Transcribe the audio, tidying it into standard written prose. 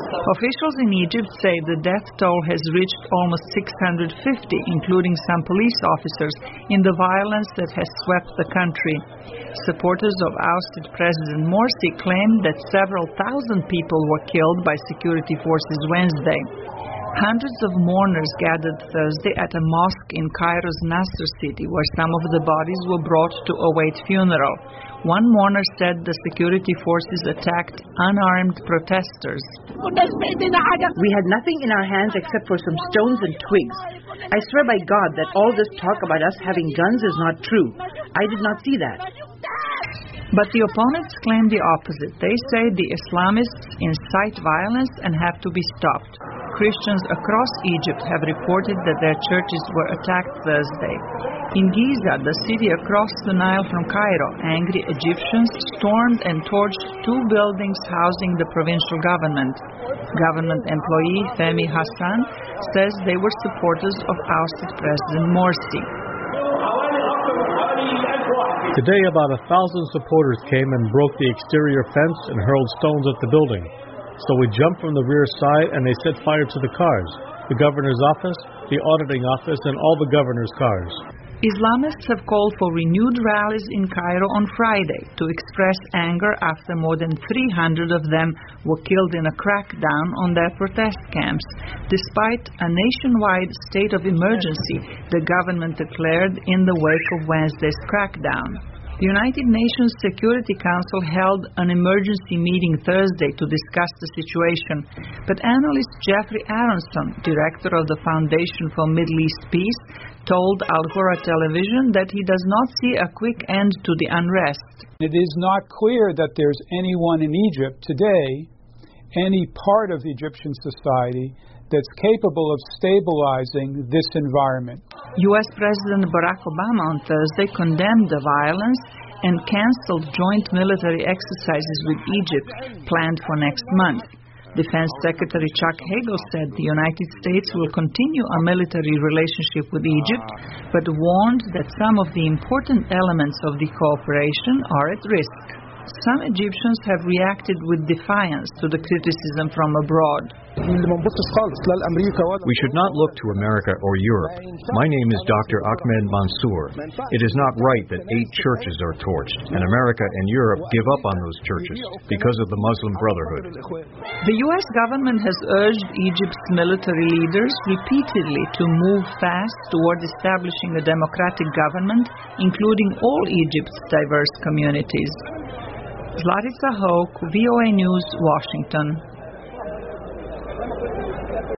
Officials in Egypt say the death toll has reached almost 650, including some police officers, in the violence that has swept the country. Supporters of ousted President Morsi claimed that several thousand people were killed by security forces Wednesday. Hundreds of mourners gathered Thursday at a mosque in Cairo's Nasser city, where some of the bodies were brought to await funeral. One mourner said the security forces attacked unarmed protesters. We had nothing in our hands except for some stones and twigs. I swear by God that all this talk about us having guns is not true. I did not see that. But the opponents claim the opposite. They say the Islamists incite violence and have to be stopped. Christians across Egypt have reported that their churches were attacked Thursday. In Giza, the city across the Nile from Cairo, angry Egyptians stormed and torched two buildings housing the provincial government. Government employee Femi Hassan says they were supporters of ousted President Morsi. Today, about 1,000 supporters came and broke the exterior fence and hurled stones at the building. So we jumped from the rear side and they set fire to the cars, the governor's office, the auditing office, and all the governor's cars. Islamists have called for renewed rallies in Cairo on Friday to express anger after more than 300 of them were killed in a crackdown on their protest camps. Despite a nationwide state of emergency, the government declared in the wake of Wednesday's crackdown. The United Nations Security Council held an emergency meeting Thursday to discuss the situation, but analyst Jeffrey Aronson, director of the Foundation for Middle East Peace, told Al Hura Television that he does not see a quick end to the unrest. It is not clear that there's anyone in Egypt today, any part of Egyptian society, that's capable of stabilizing this environment. U.S. President Barack Obama on Thursday condemned the violence and canceled joint military exercises with Egypt planned for next month. Defense Secretary Chuck Hagel said the United States will continue a military relationship with Egypt, but warned that some of the important elements of the cooperation are at risk. Some Egyptians have reacted with defiance to the criticism from abroad. We should not look to America or Europe. My name is Dr. Ahmed Mansour. It is not right that 8 churches are torched, and America and Europe give up on those churches because of the Muslim Brotherhood. The U.S. government has urged Egypt's military leaders repeatedly to move fast toward establishing a democratic government, including all Egypt's diverse communities. Zlatica Hoke, VOA News, Washington.